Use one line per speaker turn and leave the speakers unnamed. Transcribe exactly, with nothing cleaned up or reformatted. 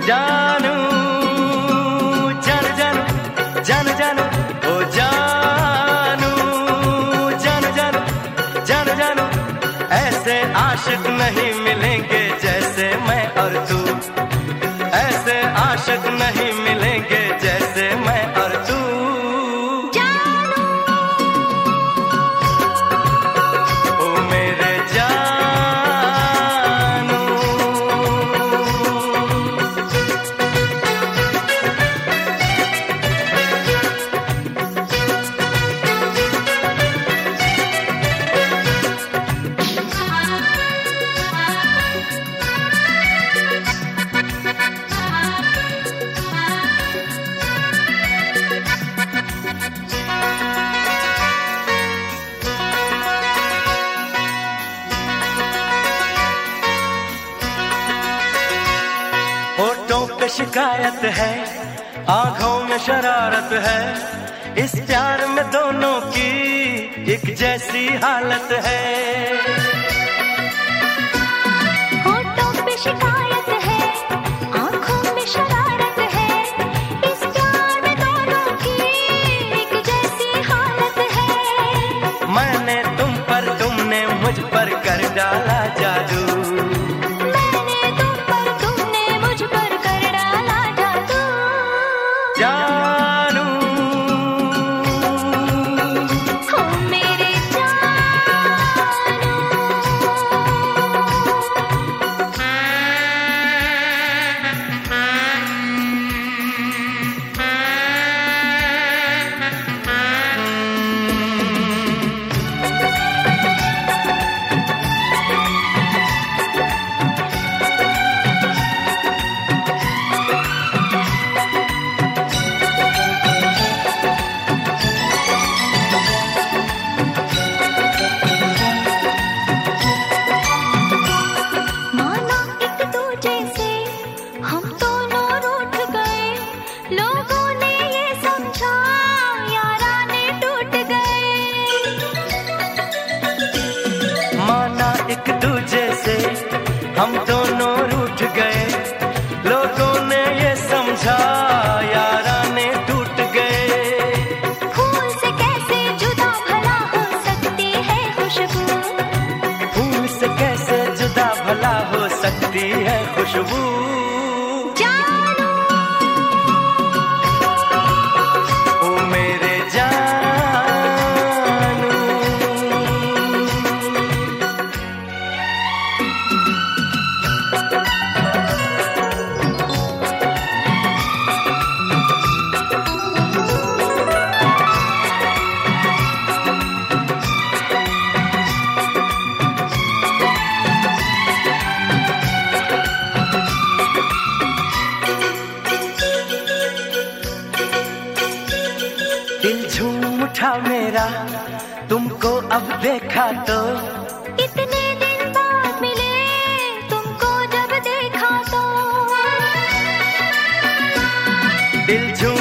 जानू जान जानू जान जानू ओ जानू जान जानू जान जानू ऐसे आशिक नहीं मिलेंगे जैसे मैं और तू, ऐसे आशिक नहीं मिलेंगे जैसे मैं और तू। ओ मेरे जानू होठों पे शिकायत है, आंखों में शरारत है, इस प्यार में दोनों की एक जैसी हालत है।
होठों पे शिकायत है, आंखों में शरारत है, इस प्यार में दोनों की एक जैसी हालत है।
मैंने तुम पर तुमने मुझ पर कर डाला जादू, जानू
हो मेरे जानू।
एक दूजे से हम दोनों रूठ गए, लोगों ने ये समझा याराने टूट गए।
फूल से कैसे जुदा भला हो सकती है खुशबू,
फूल से कैसे जुदा भला हो सकती है खुशबू।
जानू
ओ मेरे जानू दिल झूम उठा मेरा तुमको अब देखा तो,
इतने दिन बाद मिले तुमको जब देखा तो।
दिल झूम